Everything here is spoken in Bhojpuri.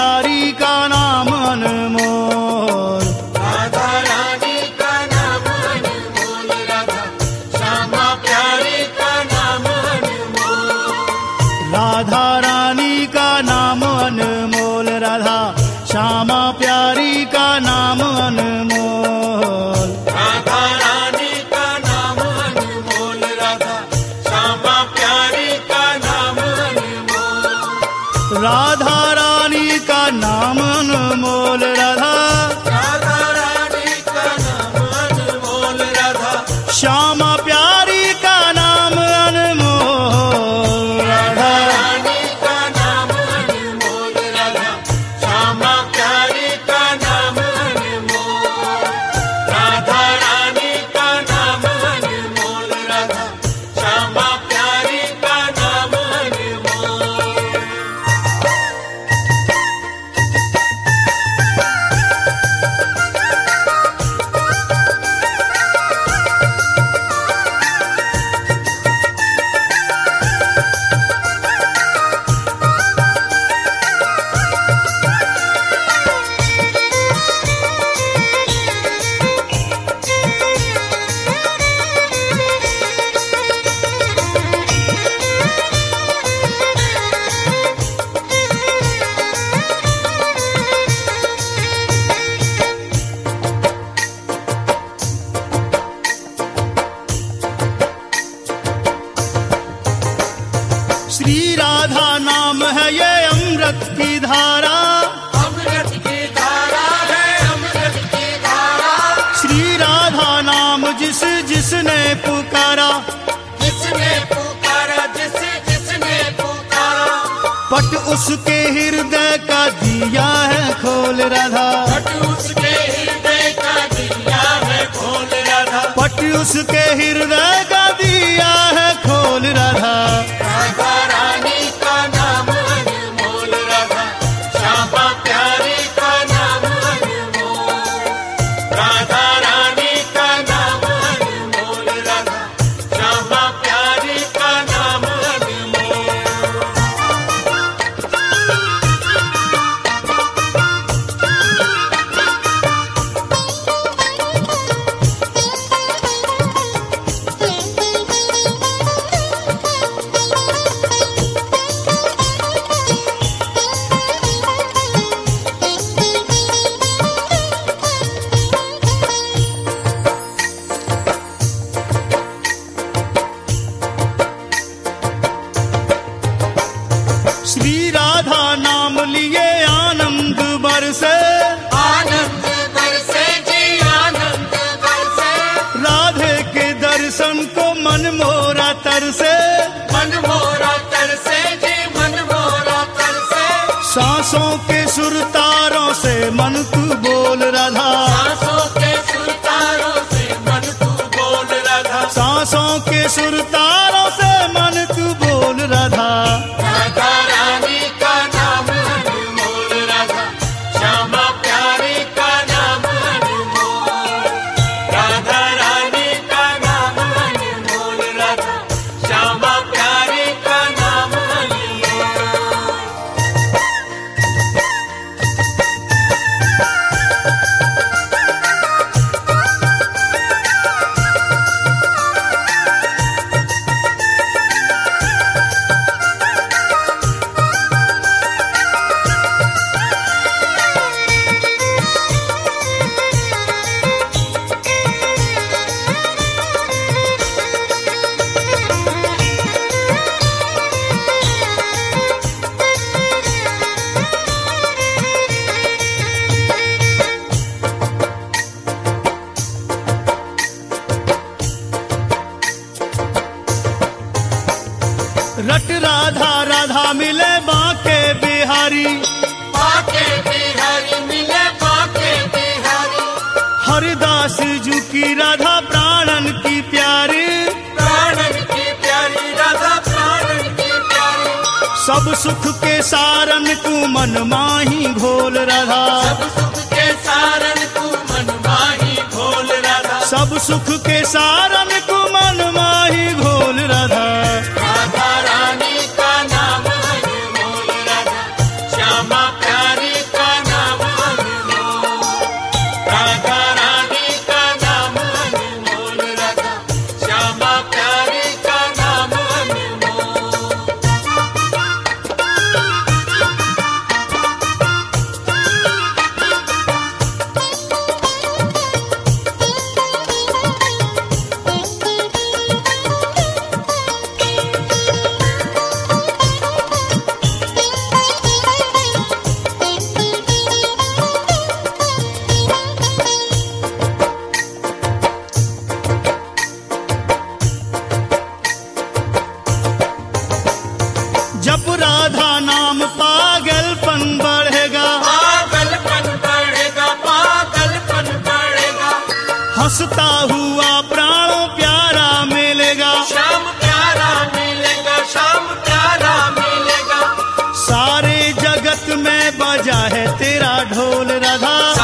प्यारी का नाम अनमोल। राधा रानी का नाम अनमोल, राधा श्यामा प्यारी का नाम अनमोल। राधा रानी का नाम अनमोल, राधा श्यामा प्यारी का नाम अनमोल। राधा रानी का नाम अनमोल, राधा श्यामा प्यारी का नाम अनमोल। राधा रानी का नाम अनमोल, राधा राधा रानी का नाम अनमोल, राधा श्यामा प्यारी का नाम अनमोल। राधा रानी का नाम अनमोल, राधा श्यामा प्यारी का नाम अनमोल। राधा रानी का नाम अनमोल, राधा श्यामा प्यारी का नाम अनमोल। श्री राधा नाम है ये अमृत की धारा, अमृत की धारा है, अमृत की धारा। श्री राधा नाम जिस जिसने पुकारा, जिसने पुकारा, जिसने पुकारा, पट उसके हृदय का दिया है खोल राधा। पट उसके हृदय का दिया है खोल राधा। पट उसके हृदय का दिया है खोल राधा। राधा रानी का नाम अनमोल, राधा श्यामा प्यारी का नाम अनमोल। राधा रानी का नाम अनमोल, राधा श्यामा प्यारी का नाम अनमोल। श्री राधा नाम लिए आनंद बरसे, आनंद बरसे जी, आनंद बरसे। राधे के दर्शन को मन मोरा तरसे। मन मोरा तरसे जी, मन मोरा तरसे। सांसों के सुरतारों से मन तू बोल राधा। सांसों के सुरतारों से मन तू बोल राधा। सांसों के सुरतारों से मन तू बोल राधा। राधा रानी का नाम अनमोल, राधा श्यामा प्यारी का नाम अनमोल। राधा रानी का नाम अनमोल, राधा श्यामा प्यारी का नाम अनमोल। रट राधा राधा मिले बांके बिहारी, बांके बिहारी मिले बांके बिहारी। हरिदास जी की राधा प्राणन की प्यारी। प्राणन की प्यारी राधा, प्राणन की प्यारी। सब सुख के सारन तू मन माही घोल राधा। सब सुख के सारन तू मन माही घोल राधा। सब सुख के सारन तू मन माही घोल राधा। राधा रानी का नाम अनमोल, राधा श्यामा प्यारी है तेरा ढोल राधा।